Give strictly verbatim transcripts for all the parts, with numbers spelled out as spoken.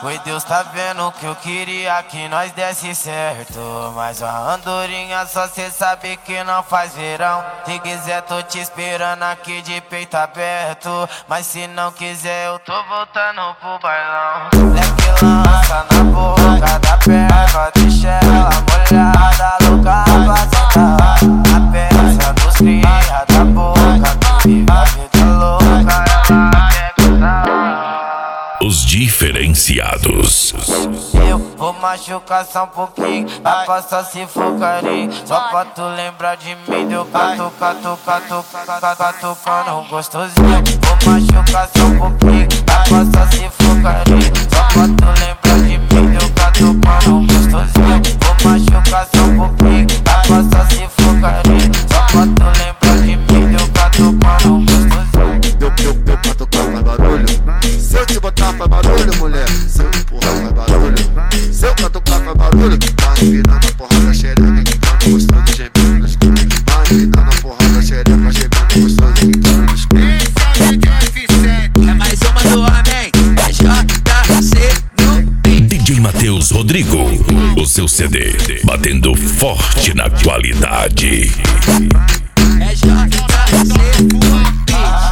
Foi Deus tá vendo que eu queria que nós desse certo, mas a andorinha só cê sabe que não faz verão. Se quiser tô te esperando aqui de peito aberto, mas se não quiser eu tô voltando pro bailão. Leque lança na boca da perna, deixa ela molhada, louca pra sentar. A peça dos cria da boca, que vive a vida louca, ela quer gostar. Os diferenciados. Eu vou machucar só um pouquinho, pra passar se for carinho. Só pra tu lembrar de mim, deu catu, catu, catu, catu, catucando gostosinho. Vou machucar só um pouquinho, pra passar se for carinho. Só pra tu lembrar de mim, deu catucando gostosinho. Vou machucar só um pouquinho, pra passar se for carinho. Só pra tu lembrar de mim, deu catucando gostosinho. Deu, deu, deu catucar faz barulho. Se eu te botar faz barulho, mulher. Se eu empurrar faz barulho. Se eu catucar faz barulho. Vai empinando a porra da xereca, que tá gostando, gemendo no escuro. Vai empinando a porra da xereca, gemendo gostoso, que tá no escuro. Esse é o D J F sete, é mais uma do homem, é J C no beat. D J Matheus Rodrigo, o seu C D, batendo forte na qualidade. É J C no beat.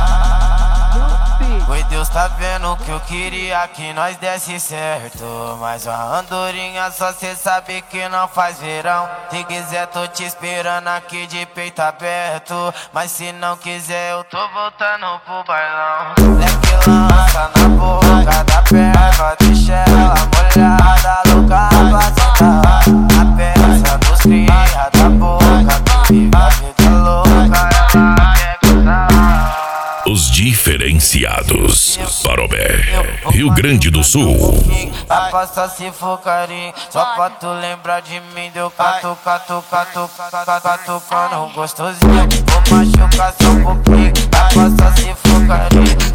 Foi Deus tá vendo que eu queria que nós desse certo, mas a andorinha só cê sabe que não faz verão. Se quiser tô te esperando aqui de peito aberto, mas se não quiser eu tô voltando pro bailão. Leque lança na boca da perna, deixa ela molhada, louca pra sentar. A peça dos cria da boca, que vive a vida louca, ela quer gostar. Os diferenciados. Parobé, Rio Grande do Sul. Pra passar se for carinho, só pra tu lembrar de mim, deu catu, catu, catu, catu, catucando gostosinho. Vou machucar só um pouquinho, pra passar se for carinho.